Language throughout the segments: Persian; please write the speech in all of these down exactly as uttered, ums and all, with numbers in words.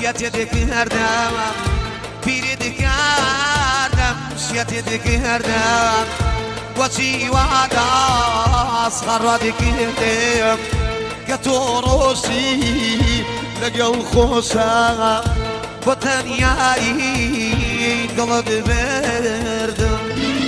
شيتي دكردم بيري دكردم شيتي دكردم وشي وعدا أصغر دكردم كتوروسي لقى الخوصة وتنياي قلب بردم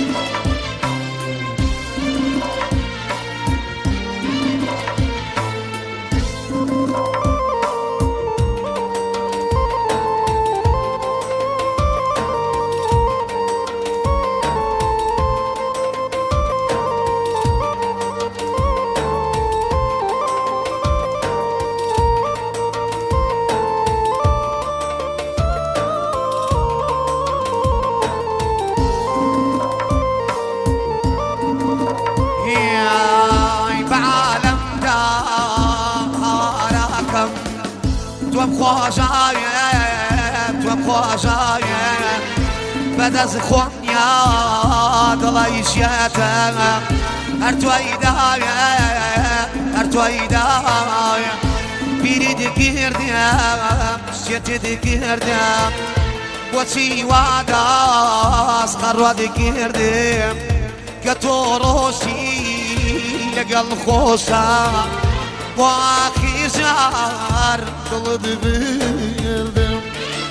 توام خواجایم توام خواجایم بعد از خوانیا دلایشیتم هر توی دایم هر توی دایم بیری دکردم شیتی دکردم و چی وعدا اصغر دکردم که تو روشی لگل خوشم و آخی جار قلب بردم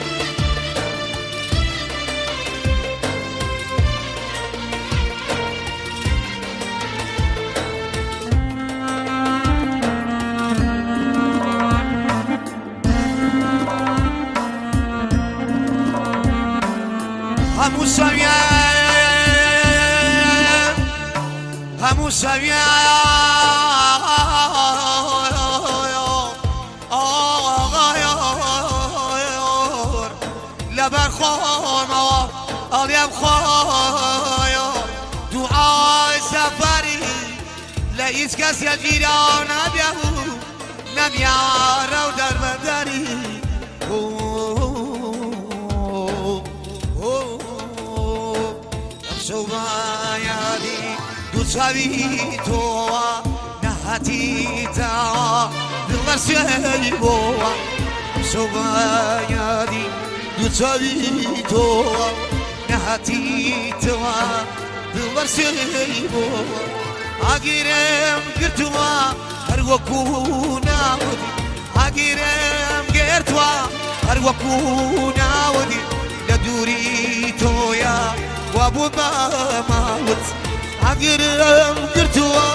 همو سویه همو سویه لبرخونا اليوم خويا دعاء سفري لا يسكس يا جيران نبيهو نبيارا ودر بدري شوفايادي دوتشافي توا نهاتي تا بالغرسي بوا شوفايادي دوتشافي توا نهاتي توا بالغرسي بوا اگرم گرتوا هر وکو ناودی اگرم گرتوا هر وکو ناودی لدوری تویا وابو ما موت اگرم گرتوا